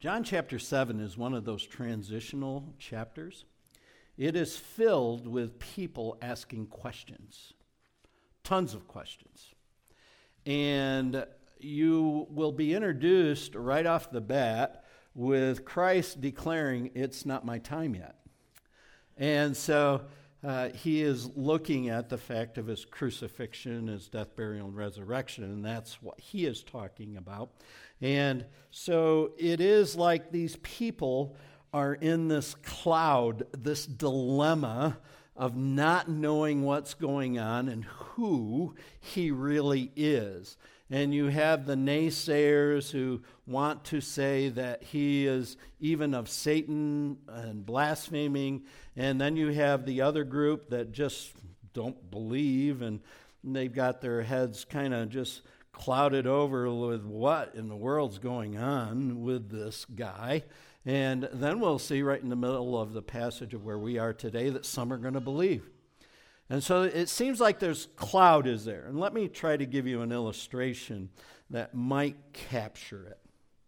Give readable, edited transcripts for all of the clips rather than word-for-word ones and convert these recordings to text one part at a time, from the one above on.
John chapter 7 is one of those transitional chapters. It is filled with people asking questions, tons of questions. And you will be introduced right off the bat with Christ declaring, "It's not my time yet." And so he is looking at the fact of his crucifixion, his death, burial, and resurrection, and that's what he is talking about. And so it is like these people are in this cloud, this dilemma of not knowing what's going on and who he really is. And you have the naysayers who want to say that he is even of Satan and blaspheming. And then you have the other group that just don't believe, and they've got their heads kind of just clouded over with what in the world's going on with this guy. And then we'll see right in the middle of the passage of where we are today that some are going to believe. And so it seems like there's cloud is there. And let me try to give you an illustration that might capture it.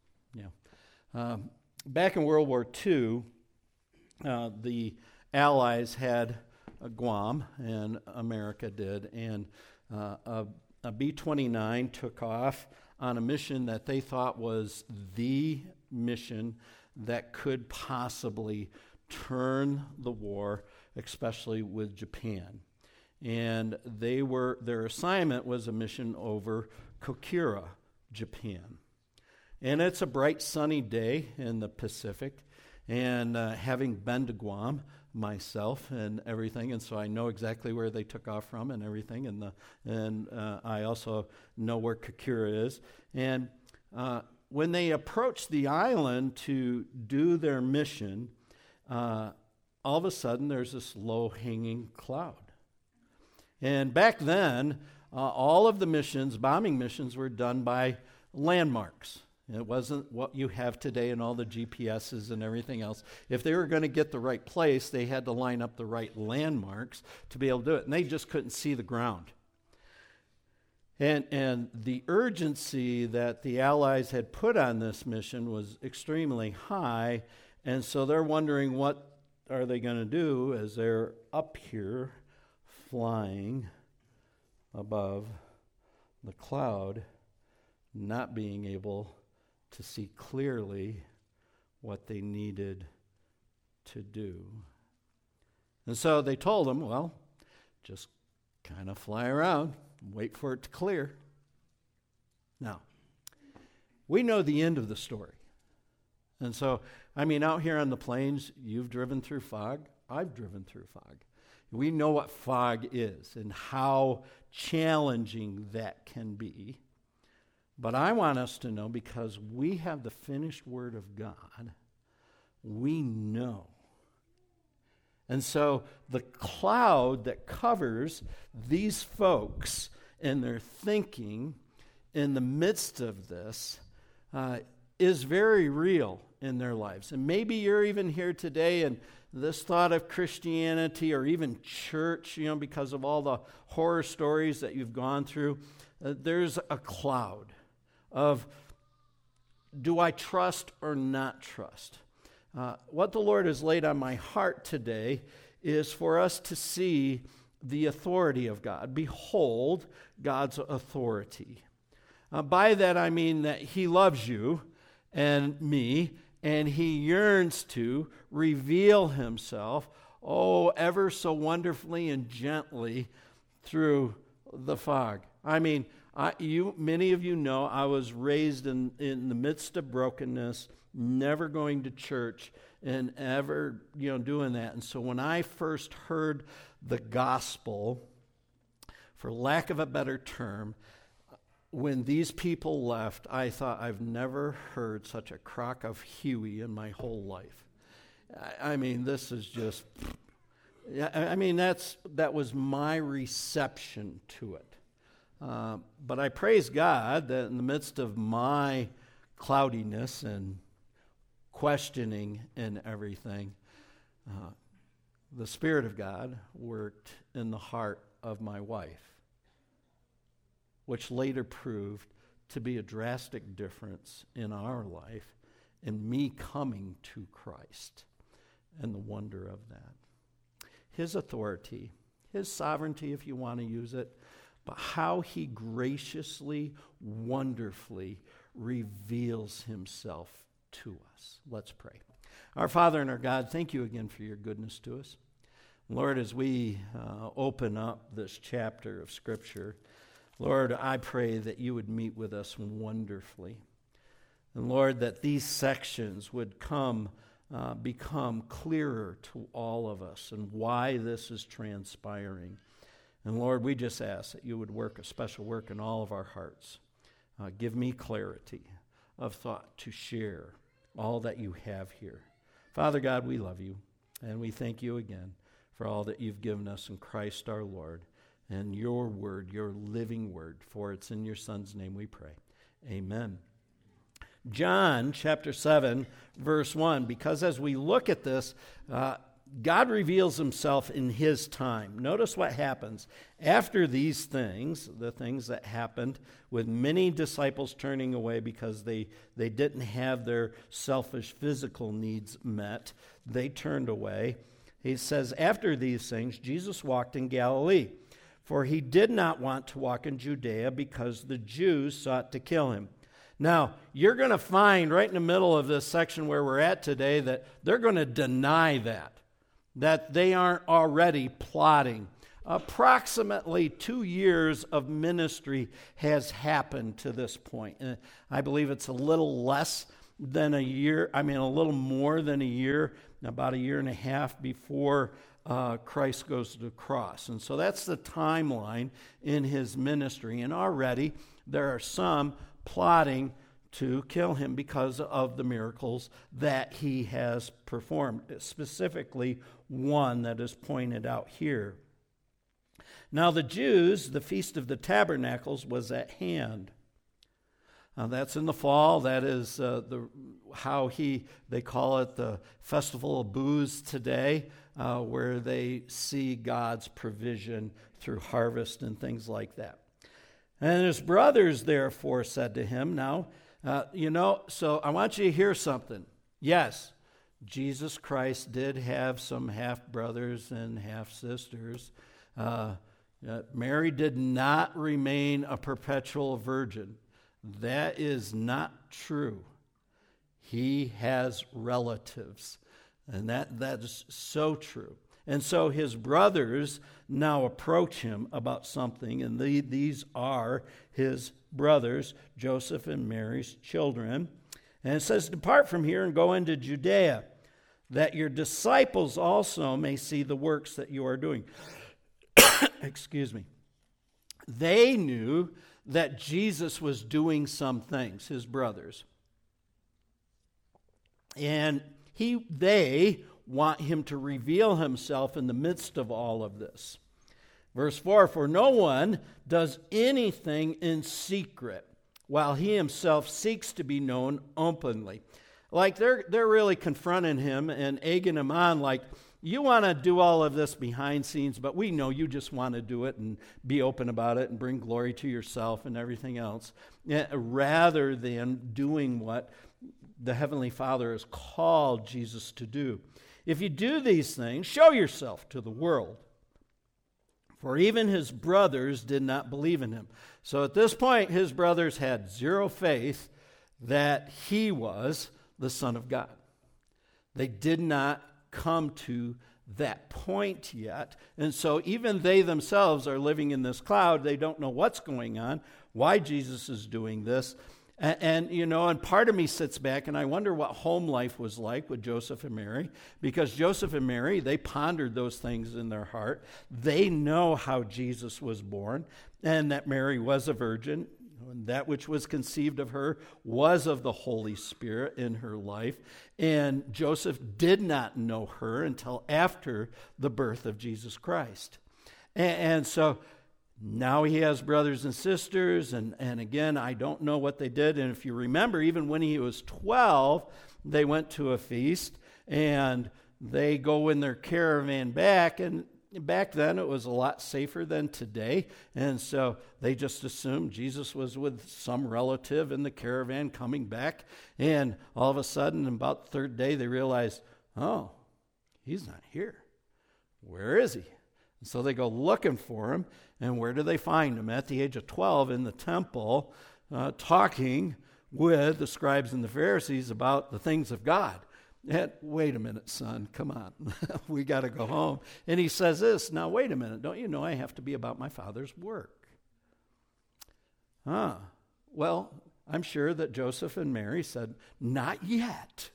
Back in World War II, the Allies had Guam, and America did. And a B-29 took off on a mission that they thought was the mission that could possibly turn the war, especially with Japan. And their assignment was a mission over Kokura, Japan. And it's a bright sunny day in the Pacific, and having been to Guam myself and everything, and so I know exactly where they took off from and everything, and I also know where Kokura is. And when they approached the island to do their mission, all of a sudden there's this low-hanging cloud. And back then, all of the missions, bombing missions, were done by landmarks. It wasn't what you have today and all the GPSs and everything else. If they were going to get the right place, they had to line up the right landmarks to be able to do it. And they just couldn't see the ground. And the urgency that the Allies had put on this mission was extremely high. And so they're wondering what are they going to do as they're up here flying above the cloud, not being able to see clearly what they needed to do. And so they told them, well, just kind of fly around, wait for it to clear. Now, we know the end of the story. And so, out here on the plains, you've driven through fog. I've driven through fog. We know what fog is and how challenging that can be. But I want us to know, because we have the finished Word of God, we know. And so the cloud that covers these folks and their thinking in the midst of this is very real in their lives. And maybe you're even here today and this thought of Christianity or even church, because of all the horror stories that you've gone through, there's a cloud of, do I trust or not trust? What the Lord has laid on my heart today is for us to see the authority of God. Behold God's authority. By that I mean that He loves you and me, and He yearns to reveal Himself, ever so wonderfully and gently through the fog. Many of you know I was raised in the midst of brokenness, never going to church and ever, doing that. And so when I first heard the gospel, for lack of a better term, when these people left, I thought, I've never heard such a crock of Huey in my whole life. This is just, that was my reception to it. But I praise God that in the midst of my cloudiness and questioning and everything, the Spirit of God worked in the heart of my wife, which later proved to be a drastic difference in our life and me coming to Christ and the wonder of that. His authority, his sovereignty, if you want to use it, but how he graciously, wonderfully reveals himself to us. Let's pray. Our Father and our God, thank you again for your goodness to us. Lord, as we open up this chapter of Scripture, Lord, I pray that you would meet with us wonderfully. And Lord, that these sections would become clearer to all of us and why this is transpiring. And Lord, we just ask that you would work a special work in all of our hearts. Give me clarity of thought to share all that you have here. Father God, we love you, and we thank you again for all that you've given us in Christ our Lord, and your word, your living word, for it's in your Son's name we pray. Amen. John chapter 7, verse 1, because as we look at this, God reveals himself in his time. Notice what happens. After these things, the things that happened with many disciples turning away because they didn't have their selfish physical needs met, they turned away. He says, after these things, Jesus walked in Galilee, for he did not want to walk in Judea because the Jews sought to kill him. Now, you're going to find right in the middle of this section where we're at today that they're going to deny that they aren't already plotting. Approximately 2 years of ministry has happened to this point. And I believe it's a little less than a year, a little more than a year, about a year and a half before Christ goes to the cross. And so that's the timeline in his ministry. And already there are some plotting to kill him because of the miracles that he has performed, specifically one that is pointed out here. Now the Jews, the Feast of the Tabernacles was at hand. That's in the fall. That is they call it the Festival of Booths today, where they see God's provision through harvest and things like that. And his brothers therefore said to him, so I want you to hear something. Yes, Jesus Christ did have some half-brothers and half-sisters. Mary did not remain a perpetual virgin. That is not true. He has relatives, and that is so true. And so his brothers now approach him about something, and these are his brothers, Joseph and Mary's children. And it says, depart from here and go into Judea, that your disciples also may see the works that you are doing. Excuse me. They knew that Jesus was doing some things, his brothers. And they want him to reveal himself in the midst of all of this. Verse 4, for no one does anything in secret, while he himself seeks to be known openly. Like they're really confronting him and egging him on, like, you want to do all of this behind scenes, but we know you just want to do it and be open about it and bring glory to yourself and everything else, rather than doing what the Heavenly Father has called Jesus to do. If you do these things, show yourself to the world. For even his brothers did not believe in him. So at this point, his brothers had zero faith that he was the Son of God. They did not come to that point yet. And so even they themselves are living in this cloud. They don't know what's going on, why Jesus is doing this. And part of me sits back and I wonder what home life was like with Joseph and Mary, because Joseph and Mary, they pondered those things in their heart. They know how Jesus was born and that Mary was a virgin. And that which was conceived of her was of the Holy Spirit in her life. And Joseph did not know her until after the birth of Jesus Christ. And so now he has brothers and sisters, and again, I don't know what they did. And if you remember, even when he was 12, they went to a feast, and they go in their caravan back, and back then it was a lot safer than today, and so they just assumed Jesus was with some relative in the caravan coming back, and all of a sudden, about the third day, they realized, oh, he's not here. Where is he? And so they go looking for him, and where do they find him? At the age of 12 in the temple, talking with the scribes and the Pharisees about the things of God. And, wait a minute, son, come on. We got to go home. And he says this, now wait a minute, don't you know I have to be about my Father's work? Well, I'm sure that Joseph and Mary said, not yet.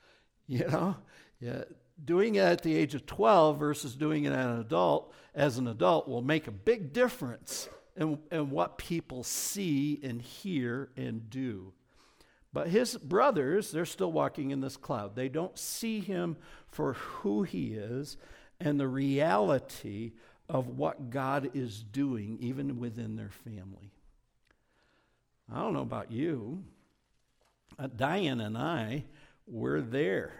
Doing it at the age of 12 versus doing it as an adult will make a big difference in what people see and hear and do. But his brothers, they're still walking in this cloud. They don't see him for who he is and the reality of what God is doing, even within their family. I don't know about you. Diane and I were there.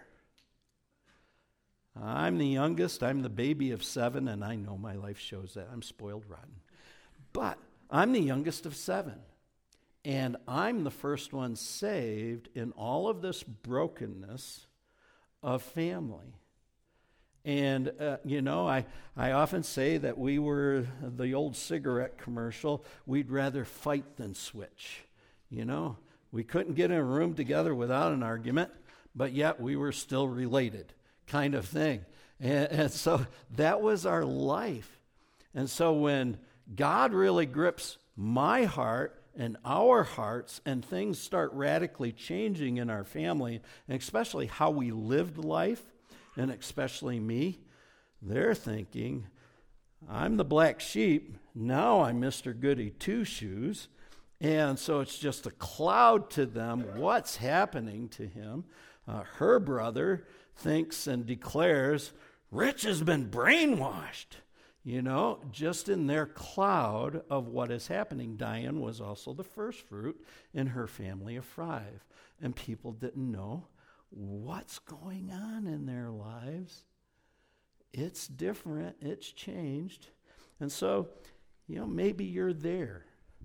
I'm the youngest. I'm the baby of 7, and I know my life shows that. I'm spoiled rotten. But I'm the youngest of 7. And I'm the first one saved in all of this brokenness of family. And, I often say that we were the old cigarette commercial. We'd rather fight than switch. We couldn't get in a room together without an argument, but yet we were still related, kind of thing. And so that was our life. And so when God really grips my heart and our hearts, and things start radically changing in our family, and especially how we lived life, and especially me, they're thinking, I'm the black sheep, now I'm Mr. Goody Two-Shoes, and so it's just a cloud to them what's happening to him. Her brother thinks and declares, Rich has been brainwashed. Just in their cloud of what is happening. Diane was also the first fruit in her family of 5. And people didn't know what's going on in their lives. It's different. It's changed. And so, maybe you're there.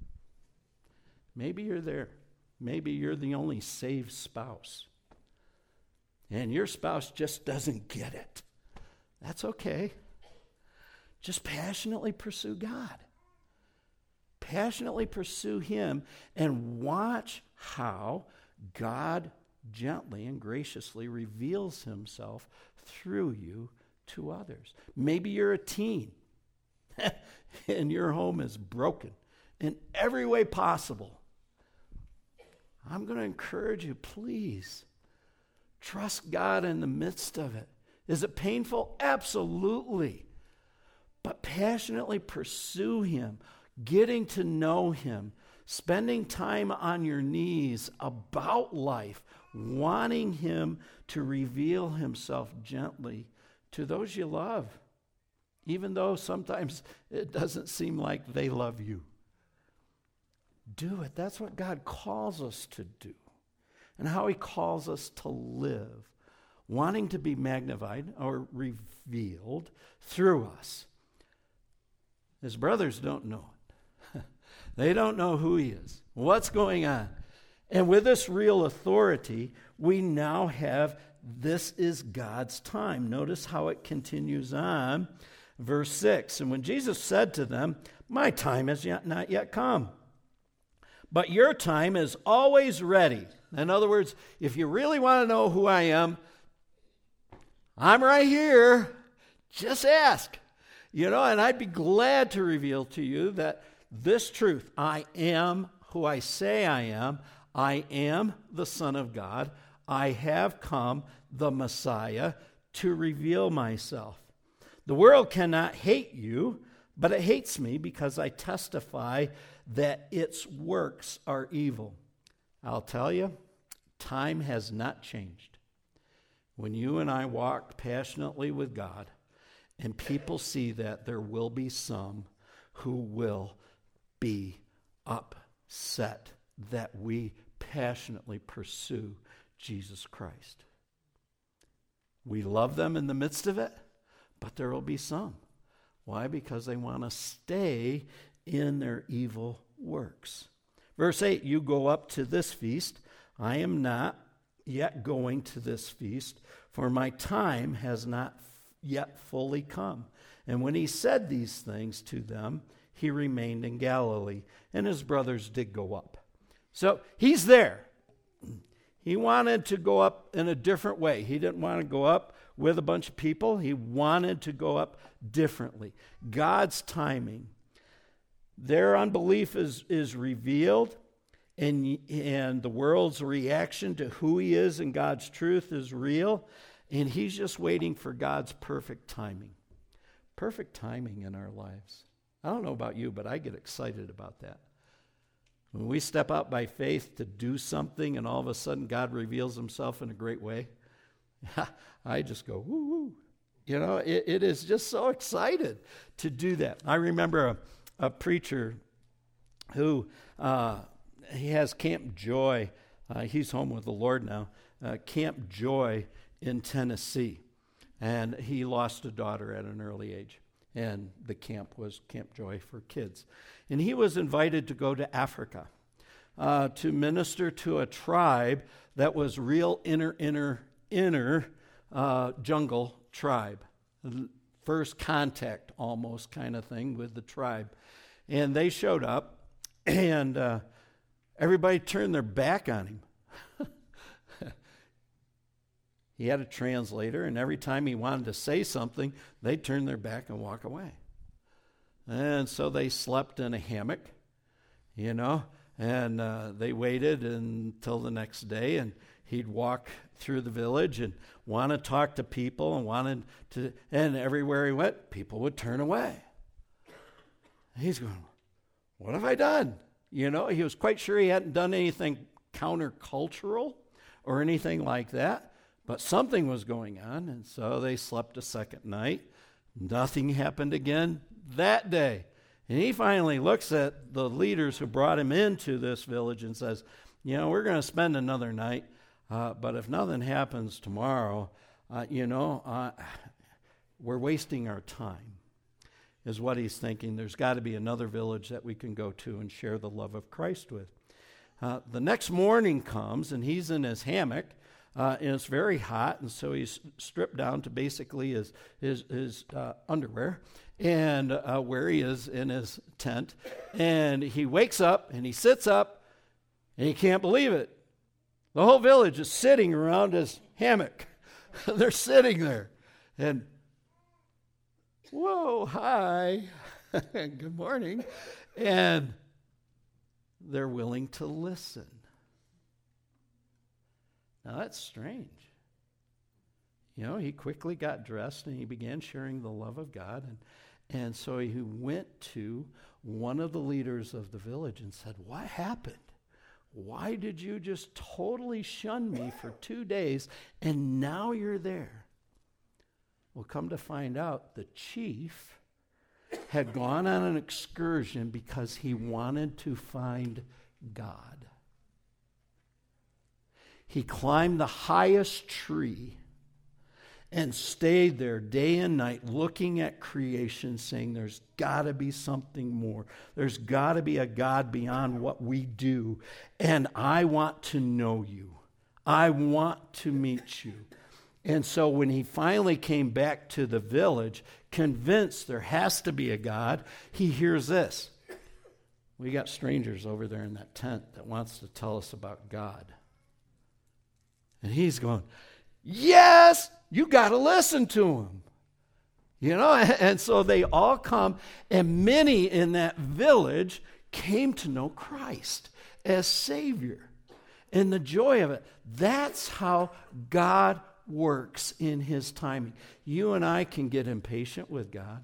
Maybe you're there. Maybe you're the only saved spouse. And your spouse just doesn't get it. That's okay. Just passionately pursue God. Passionately pursue him and watch how God gently and graciously reveals himself through you to others. Maybe you're a teen and your home is broken in every way possible. I'm going to encourage you, please, trust God in the midst of it. Is it painful? Absolutely. But passionately pursue him, getting to know him, spending time on your knees about life, wanting him to reveal himself gently to those you love, even though sometimes it doesn't seem like they love you. Do it. That's what God calls us to do, and how he calls us to live, wanting to be magnified or revealed through us. His brothers don't know it. They don't know who he is, what's going on. And with this real authority, we now have, this is God's time. Notice how it continues on. Verse 6, and when Jesus said to them, my time has not yet come, but your time is always ready. In other words, if you really want to know who I am, I'm right here. Just ask. And I'd be glad to reveal to you that this truth, I am who I say I am the Son of God. I have come, the Messiah, to reveal myself. The world cannot hate you, but it hates me because I testify that its works are evil. I'll tell you, time has not changed. When you and I walk passionately with God, and people see that, there will be some who will be upset that we passionately pursue Jesus Christ. We love them in the midst of it, but there will be some. Why? Because they want to stay in their evil works. Verse 8, you go up to this feast. I am not yet going to this feast, for my time has not yet fully come. And when he said these things to them, he remained in Galilee, and his brothers did go up. So he's there. He wanted to go up in a different way. He didn't want to go up with a bunch of people. He wanted to go up differently. God's timing. Their unbelief is revealed, and the world's reaction to who he is and God's truth is real, and he's just waiting for God's perfect timing. Perfect timing in our lives. I don't know about you, but I get excited about that. When we step out by faith to do something and all of a sudden God reveals himself in a great way, I just go, woo, woo. You know, it is just so excited to do that. I remember a preacher who, he has Camp Joy. He's home with the Lord now. Camp Joy in Tennessee. And he lost a daughter at an early age. And the camp was Camp Joy for kids. And he was invited to go to Africa to minister to a tribe that was real inner jungle tribe. First contact almost kind of thing with the tribe. And they showed up, and everybody turned their back on him. He had a translator, and every time he wanted to say something, they'd turn their back and walk away. And so they slept in a hammock, you know, and they waited until the next day, and he'd walk through the village and want to talk to people and everywhere he went, people would turn away. And he's going, what have I done? You know, he was quite sure he hadn't done anything countercultural or anything like that. But something was going on, and so they slept a second night. Nothing happened again that day. And he finally looks at the leaders who brought him into this village and says, you know, we're going to spend another night, but if nothing happens tomorrow, we're wasting our time, is what he's thinking. There's got to be another village that we can go to and share the love of Christ with. The next morning comes, and he's in his hammock, and it's very hot, and so he's stripped down to basically his underwear, and where he is in his tent. And he wakes up, and he sits up, and he can't believe it. The whole village is sitting around his hammock. They're sitting there. And, whoa, hi, good morning. And they're willing to listen. Now, that's strange. You know, he quickly got dressed and he began sharing the love of God. And so he went to one of the leaders of the village and said, what happened? Why did you just totally shun me for 2 days and now you're there? Well, come to find out, the chief had gone on an excursion because he wanted to find God. He climbed the highest tree and stayed there day and night looking at creation, saying there's got to be something more. There's got to be a God beyond what we do. And I want to know you. I want to meet you. And so when he finally came back to the village, convinced there has to be a God, he hears this. We got strangers over there in that tent that wants to tell us about God. And he's going, yes, you got to listen to him. You know, and so they all come, and many in that village came to know Christ as Savior. And the joy of it, that's how God works in his timing. You and I can get impatient with God.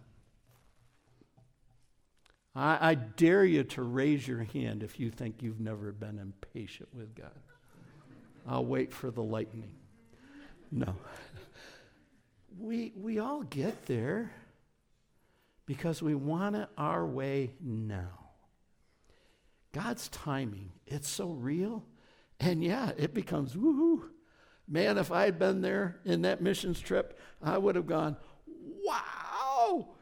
I dare you to raise your hand if you think you've never been impatient with God. I'll wait for the lightning. No. We all get there because we want it our way now. God's timing, it's so real. And yeah, it becomes woohoo. Man, if I had been there in that missions trip, I would have gone, wow,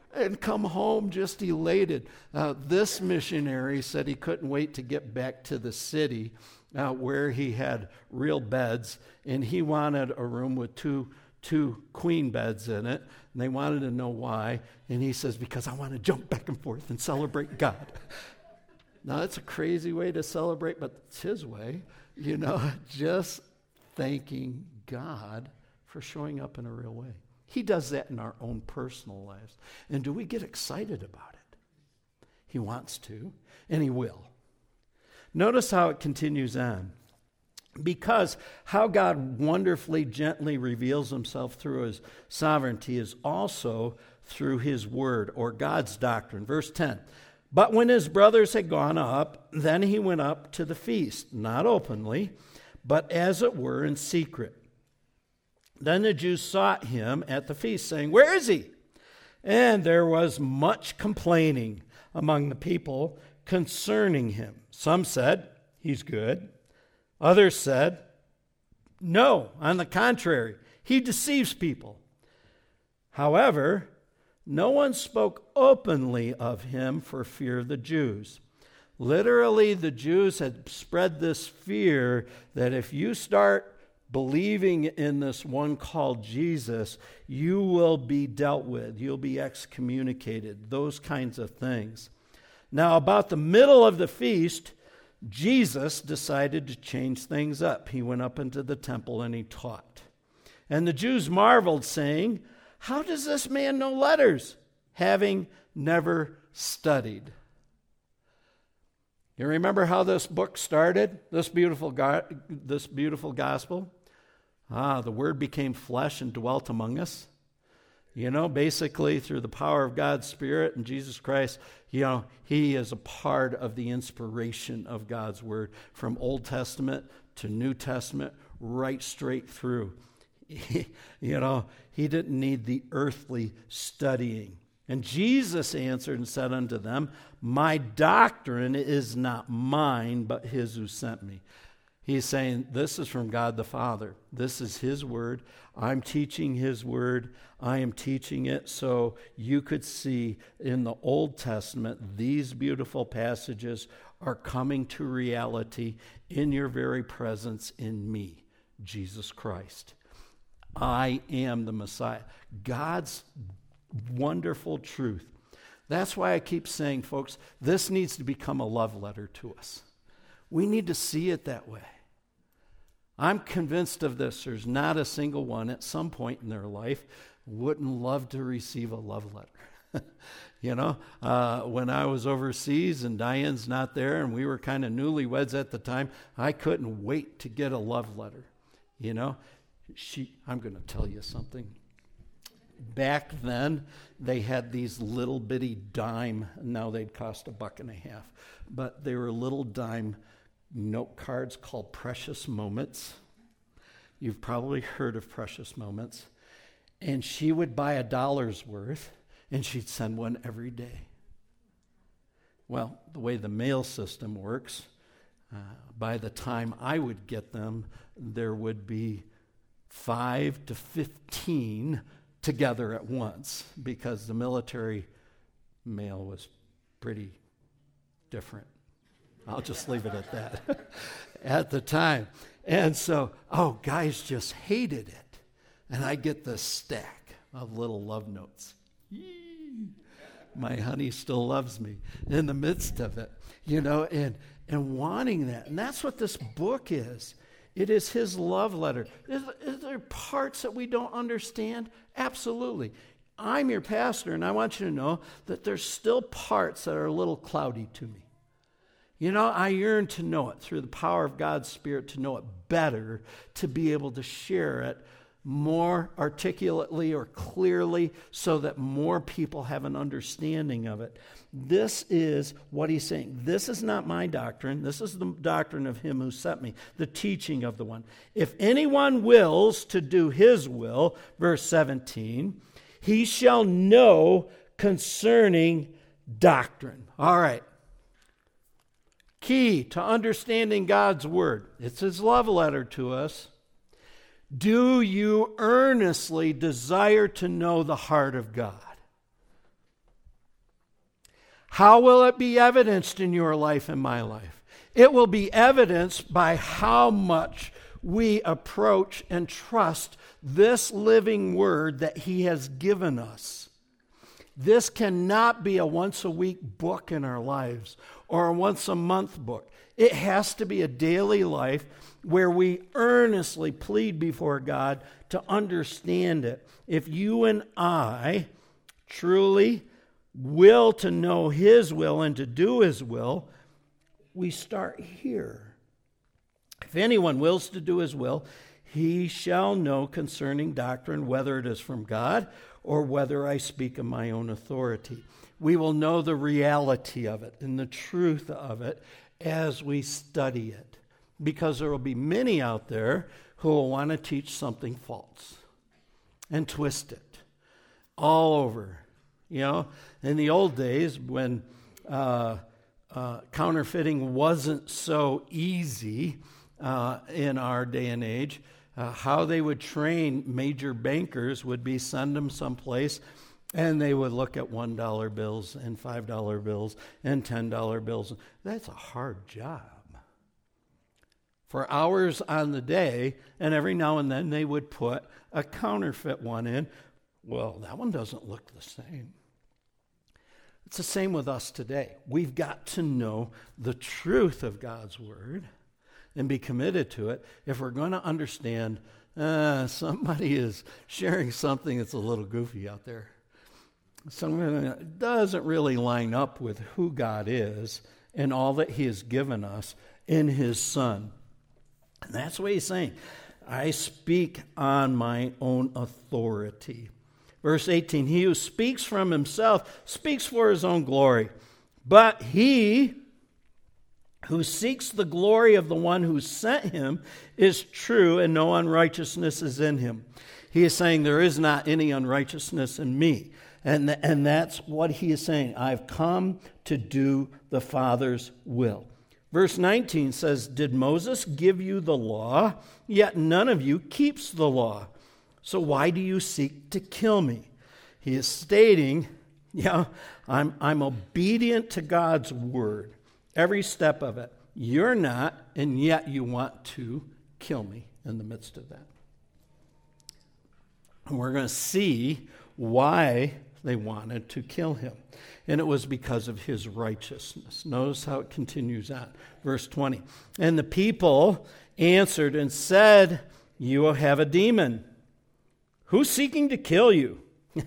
and come home just elated. This missionary said he couldn't wait to get back to the city where he had real beds, and he wanted a room with two queen beds in it, and they wanted to know why. And he says, because I want to jump back and forth and celebrate God. Now, that's a crazy way to celebrate, but it's his way, just thanking God for showing up in a real way. He does that in our own personal lives. And do we get excited about it? He wants to, and he will. Notice how it continues on. Because how God wonderfully, gently reveals himself through his sovereignty is also through his word, or God's doctrine. Verse 10, but when his brothers had gone up, then he went up to the feast, not openly, but as it were in secret. Then the Jews sought him at the feast, saying, where is he? And there was much complaining among the people concerning him. Some said, he's good. Others said, no, on the contrary, he deceives people. However, no one spoke openly of him for fear of the Jews. Literally, the Jews had spread this fear that if you start believing in this one called Jesus, you will be dealt with. You'll be excommunicated, those kinds of things. Now, about the middle of the feast, Jesus decided to change things up. He went up into the temple and he taught. And the Jews marveled, saying, how does this man know letters, having never studied? You remember how this book started, this beautiful gospel? The Word became flesh and dwelt among us. Basically through the power of God's Spirit and Jesus Christ, he is a part of the inspiration of God's Word from Old Testament to New Testament, right straight through. He didn't need the earthly studying. And Jesus answered and said unto them, my doctrine is not mine, but his who sent me. He's saying, this is from God the Father. This is his word. I'm teaching his word. I am teaching it so you could see in the Old Testament, these beautiful passages are coming to reality in your very presence in me, Jesus Christ. I am the Messiah. God's wonderful truth. That's why I keep saying, folks, this needs to become a love letter to us. We need to see it that way. I'm convinced of this. There's not a single one at some point in their life wouldn't love to receive a love letter. When I was overseas and Diane's not there and we were kind of newlyweds at the time, I couldn't wait to get a love letter. I'm going to tell you something. Back then, they had these little bitty dime, now they'd cost $1.50, but they were little dime note cards called Precious Moments. You've probably heard of Precious Moments. And she would buy $1 worth, and she'd send one every day. Well, the way the mail system works, by the time I would get them, there would be 5 to 15 together at once, because the military mail was pretty different. I'll just leave it at that at the time. And so, guys just hated it. And I get this stack of little love notes. Yee. My honey still loves me in the midst of it, and wanting that. And that's what this book is. It is his love letter. Is there parts that we don't understand? Absolutely. I'm your pastor, and I want you to know that there's still parts that are a little cloudy to me. I yearn to know it through the power of God's Spirit, to know it better, to be able to share it more articulately or clearly so that more people have an understanding of it. This is what he's saying. This is not my doctrine. This is the doctrine of him who sent me, the teaching of the one. If anyone wills to do his will, verse 17, he shall know concerning doctrine. All right. Key to understanding God's word. It's his love letter to us. Do you earnestly desire to know the heart of God? How will it be evidenced in your life and my life? It will be evidenced by how much we approach and trust this living word that he has given us. This cannot be a once-a-week book in our lives or a once-a-month book. It has to be a daily life where we earnestly plead before God to understand it. If you and I truly will to know his will and to do his will, we start here. If anyone wills to do his will, he shall know concerning doctrine whether it is from God or whether I speak of my own authority. We will know the reality of it and the truth of it as we study it, because there will be many out there who will want to teach something false and twist it all over. You know, in the old days when counterfeiting wasn't so easy in our day and age, how they would train major bankers would be send them someplace and they would look at $1 bills and $5 bills and $10 bills. That's a hard job. For hours on the day, and every now and then they would put a counterfeit one in. Well, that one doesn't look the same. It's the same with us today. We've got to know the truth of God's word and be committed to it if we're going to understand somebody is sharing something that's a little goofy out there. Something that doesn't really line up with who God is and all that he has given us in his Son. And that's what he's saying. I speak on my own authority. Verse 18, he who speaks from himself speaks for his own glory. But he who seeks the glory of the one who sent him is true, and no unrighteousness is in him. He is saying there is not any unrighteousness in me. And that's what he is saying. I've come to do the Father's will. Verse 19 says, did Moses give you the law? Yet none of you keeps the law. So why do you seek to kill me? He is stating, I'm obedient to God's word. Every step of it. You're not, and yet you want to kill me in the midst of that. And we're going to see why they wanted to kill him. And it was because of his righteousness. Notice how it continues on. Verse 20. And the people answered and said, you have a demon. Who's seeking to kill you?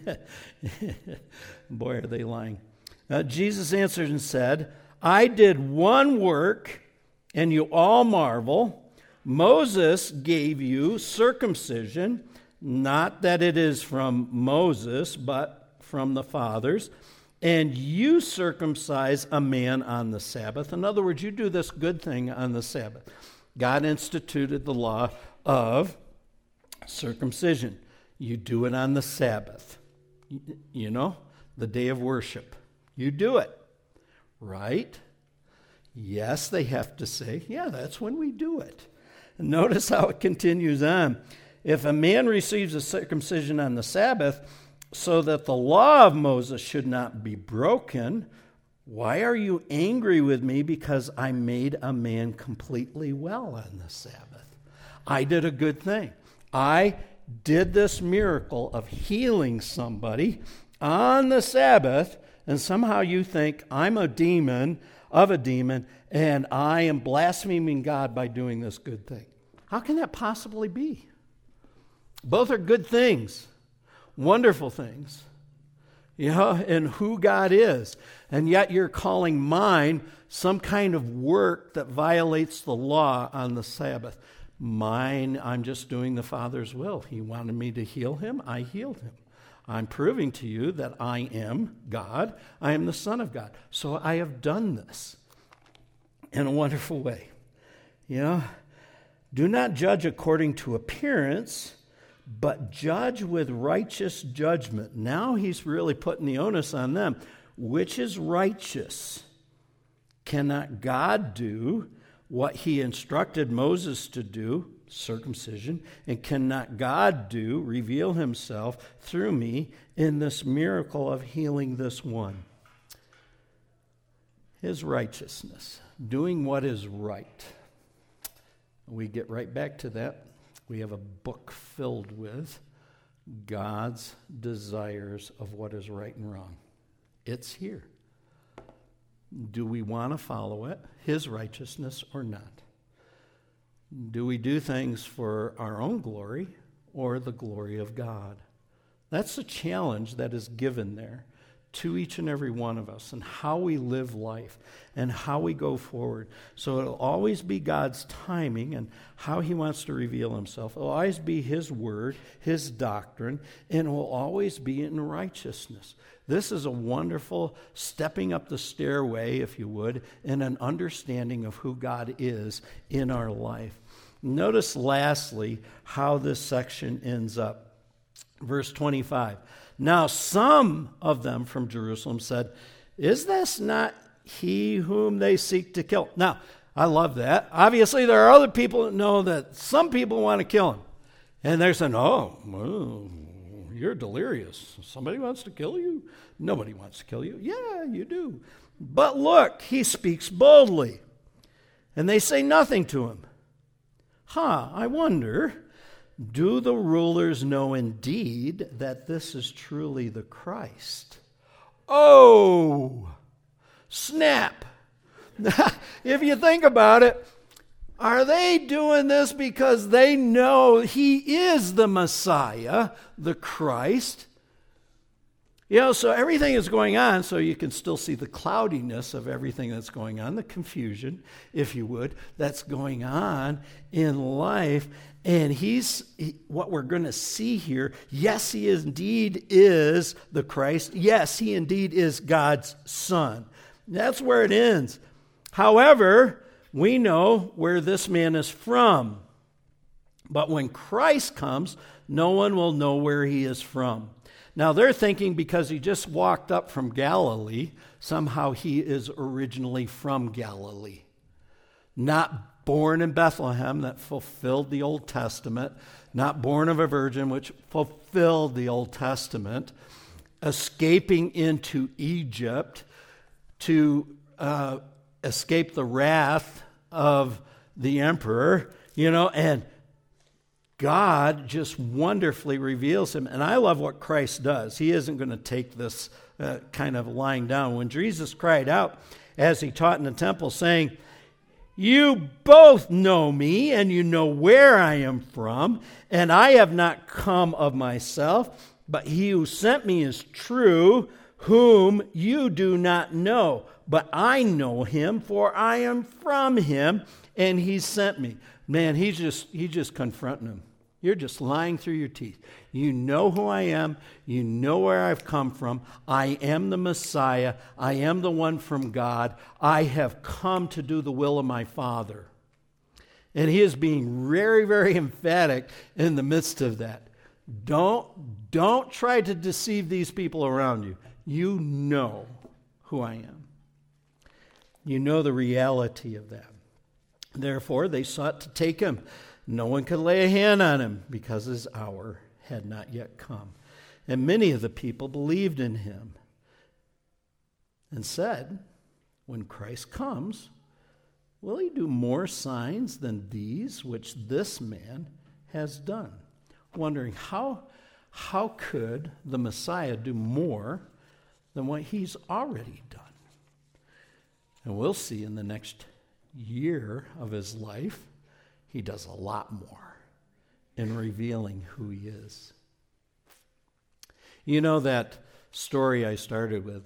Boy, are they lying. Jesus answered and said, I did one work, and you all marvel. Moses gave you circumcision, not that it is from Moses, but from the fathers, and you circumcise a man on the Sabbath. In other words, you do this good thing on the Sabbath. God instituted the law of circumcision. You do it on the Sabbath. You know, the day of worship. You do it. Right? Yes, they have to say, yeah, that's when we do it. And notice how it continues on. If a man receives a circumcision on the Sabbath, so that the law of Moses should not be broken, why are you angry with me because I made a man completely well on the Sabbath? I did a good thing. I did this miracle of healing somebody on the Sabbath, and somehow you think I'm a demon of a demon, and I am blaspheming God by doing this good thing. How can that possibly be? Both are good things. Wonderful things, and who God is. And yet you're calling mine some kind of work that violates the law on the Sabbath. Mine, I'm just doing the Father's will. He wanted me to heal him, I healed him. I'm proving to you that I am God. I am the Son of God. So I have done this in a wonderful way. Do not judge according to appearance, but judge with righteous judgment. Now he's really putting the onus on them. Which is righteous? Cannot God do what he instructed Moses to do, circumcision? And cannot God reveal himself through me in this miracle of healing this one? His righteousness, doing what is right. We get right back to that. We have a book filled with God's desires of what is right and wrong. It's here. Do we want to follow it, His righteousness, or not? Do we do things for our own glory or the glory of God? That's the challenge that is given there to each and every one of us, and how we live life and how we go forward. So it'll always be God's timing and how He wants to reveal Himself. It'll always be His word, His doctrine, and it will always be in righteousness. This is a wonderful stepping up the stairway, if you would, in an understanding of who God is in our life. Notice lastly how this section ends up. Verse 25. Now some of them from Jerusalem said, "Is this not he whom they seek to kill?" Now, I love that. Obviously, there are other people that know that some people want to kill him. And they're saying, "Oh, well, you're delirious. Somebody wants to kill you?" Nobody wants to kill you. Yeah, you do. But look, he speaks boldly. And they say nothing to him. I wonder, do the rulers know indeed that this is truly the Christ? Oh, snap. If you think about it, are they doing this because they know he is the Messiah, the Christ? So everything is going on, so you can still see the cloudiness of everything that's going on, the confusion, if you would, that's going on in life. And what we're going to see here, yes, he indeed is the Christ. Yes, he indeed is God's Son. That's where it ends. However, we know where this man is from. But when Christ comes, no one will know where he is from. Now, they're thinking because he just walked up from Galilee, somehow he is originally from Galilee. Not born in Bethlehem, that fulfilled the Old Testament. Not born of a virgin, which fulfilled the Old Testament. Escaping into Egypt to escape the wrath of the emperor, and God just wonderfully reveals him. And I love what Christ does. He isn't going to take this kind of lying down. When Jesus cried out, as he taught in the temple, saying, "You both know me, and you know where I am from, and I have not come of myself, but he who sent me is true, whom you do not know. But I know him, for I am from him, and he sent me." Man, he's just confronting him. You're just lying through your teeth. You know who I am. You know where I've come from. I am the Messiah. I am the one from God. I have come to do the will of my Father. And he is being very, very emphatic in the midst of that. Don't try to deceive these people around you. You know who I am. You know the reality of that. Therefore, they sought to take him. No one could lay a hand on him because his hour had not yet come. And many of the people believed in him and said, "When Christ comes, will he do more signs than these which this man has done?" Wondering how could the Messiah do more than what he's already done? And we'll see in the next year of his life, he does a lot more in revealing who he is. You know that story I started with?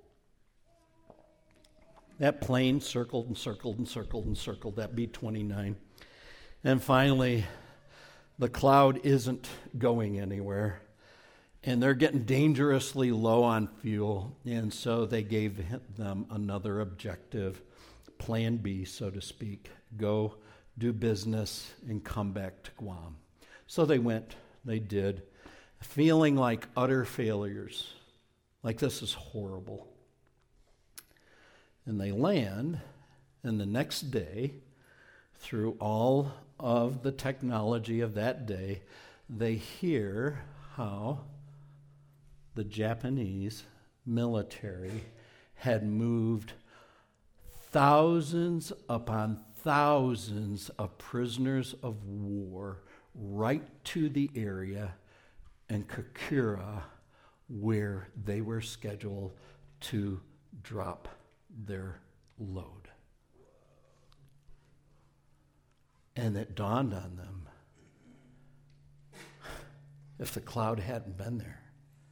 That plane circled and circled and circled and circled, that B-29. And finally, the cloud isn't going anywhere. And they're getting dangerously low on fuel. And so they gave them another objective, plan B, so to speak. Go do business and come back to Guam. So they went, they did, feeling like utter failures, like this is horrible. And they land, and the next day, through all of the technology of that day, they hear how the Japanese military had moved thousands upon thousands of prisoners of war right to the area in Kakura where they were scheduled to drop their load. And it dawned on them, if the cloud hadn't been there,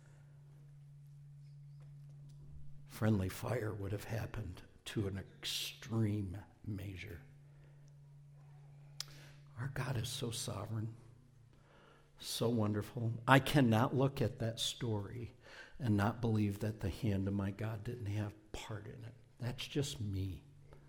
friendly fire would have happened to an extreme measure. Our God is so sovereign, so wonderful. I cannot look at that story and not believe that the hand of my God didn't have part in it. That's just me.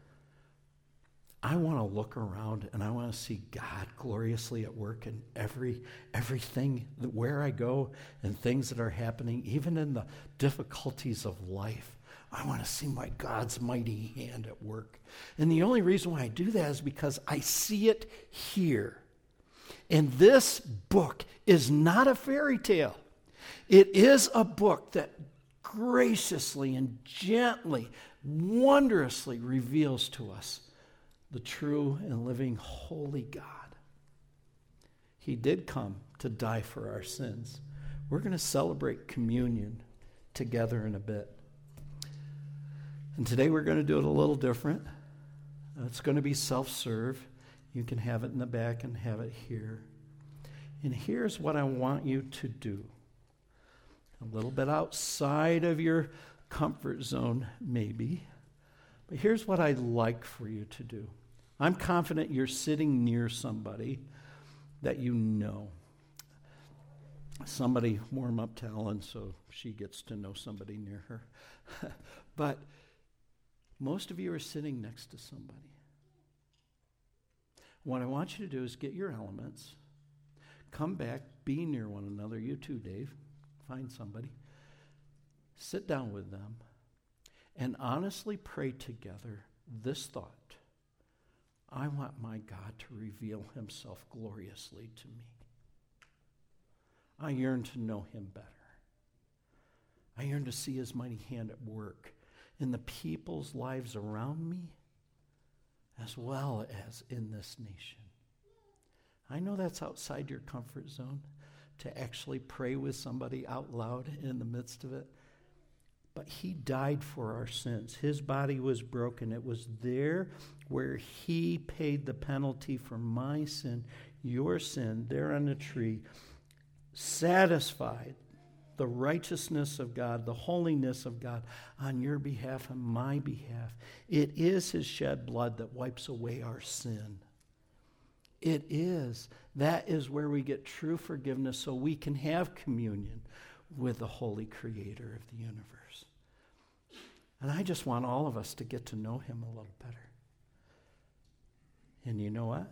I want to look around and I want to see God gloriously at work in everything, where I go and things that are happening, even in the difficulties of life. I want to see my God's mighty hand at work. And the only reason why I do that is because I see it here. And this book is not a fairy tale. It is a book that graciously and gently, wondrously reveals to us the true and living holy God. He did come to die for our sins. We're going to celebrate communion together in a bit. And today we're going to do it a little different. It's going to be self-serve. You can have it in the back and have it here. And here's what I want you to do. A little bit outside of your comfort zone, maybe. But here's what I'd like for you to do. I'm confident you're sitting near somebody that you know. Somebody warm up to Ellen so she gets to know somebody near her. But most of you are sitting next to somebody. What I want you to do is get your elements, come back, be near one another. You too, Dave. Find somebody. Sit down with them and honestly pray together this thought. I want my God to reveal himself gloriously to me. I yearn to know him better. I yearn to see his mighty hand at work in the people's lives around me as well as in this nation. I know that's outside your comfort zone to actually pray with somebody out loud in the midst of it. But he died for our sins. His body was broken. It was there where he paid the penalty for my sin, your sin, there on the tree, satisfied the righteousness of God, the holiness of God on your behalf and my behalf. It is his shed blood that wipes away our sin. It is. That is where we get true forgiveness so we can have communion with the holy creator of the universe. And I just want all of us to get to know him a little better. And you know what?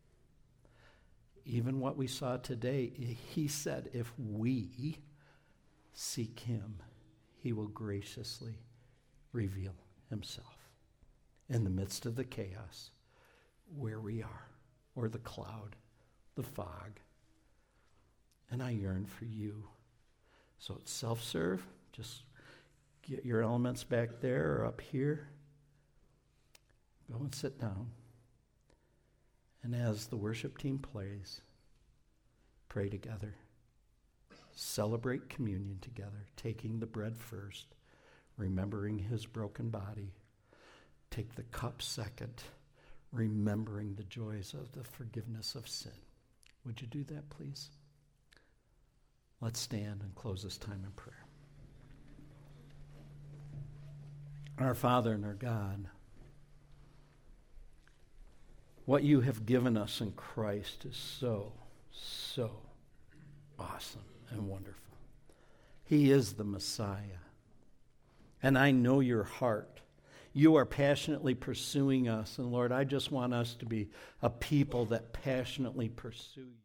Even what we saw today, he said if we seek him, he will graciously reveal himself in the midst of the chaos where we are, or the cloud, the fog. And I yearn for you. So it's self-serve. Just get your elements back there or up here. Go and sit down. And as the worship team plays, pray together. Celebrate communion together, taking the bread first, remembering his broken body. Take the cup second, remembering the joys of the forgiveness of sin. Would you do that, please? Let's stand and close this time in prayer. Our Father and our God, what you have given us in Christ is so, so awesome and wonderful. He is the Messiah. And I know your heart. You are passionately pursuing us. And Lord, I just want us to be a people that passionately pursue you.